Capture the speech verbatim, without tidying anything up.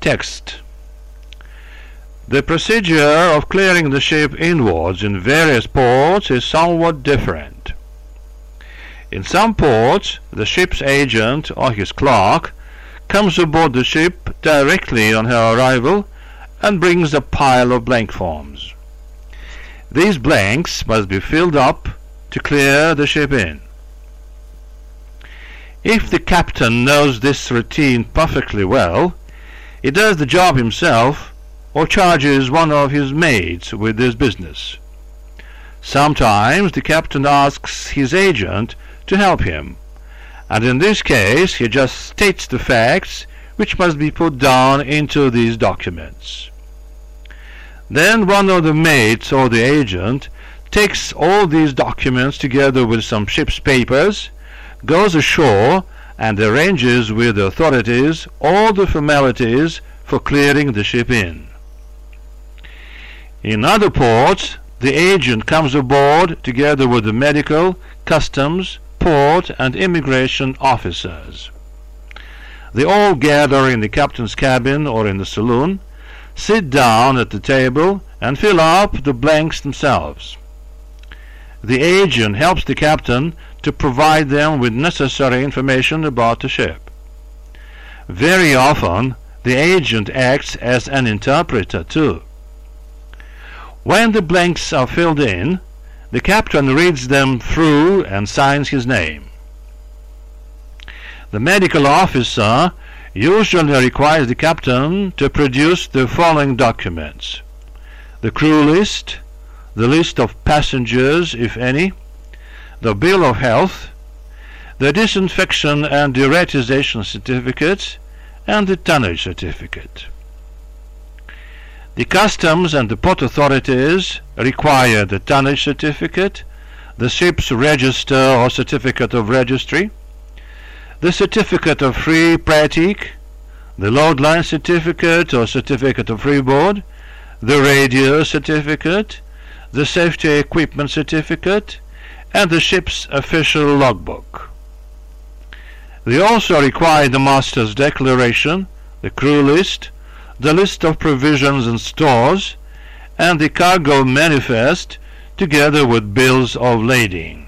Text. The procedure of clearing the ship inwards in various ports is somewhat different. In some ports, the ship's agent or his clerk comes aboard the ship directly on her arrival and brings a pile of blank forms. These blanks must be filled up to clear the ship in. If the captain knows this routine perfectly well, he does the job himself or charges one of his mates with this business. Sometimes the captain asks his agent to help him, and in this case he just states the facts which must be put down into these documents. Then one of the mates or the agent takes all these documents together with some ship's papers, goes ashore and arranges with the authorities all the formalities for clearing the ship in. In other ports, the agent comes aboard together with the medical, customs, port and immigration officers. They all gather in the captain's cabin or in the saloon, sit down at the table and fill up the blanks themselves. The agent helps the captain to provide them with necessary information about the ship. Very often the agent acts as an interpreter too. When the blanks are filled in, the captain reads them through and signs his name. The medical officer usually requires the captain to produce the following documents: the crew list, the list of passengers, if any, the bill of health, the disinfection and deratization certificate, and the tonnage certificate. The customs and the port authorities require the tonnage certificate, the ship's register or certificate of registry, the certificate of free pratique, the load line certificate or certificate of freeboard, the radio certificate, the safety equipment certificate, and the ship's official logbook. They also require the master's declaration, the crew list, the list of provisions and stores, and the cargo manifest together with bills of lading.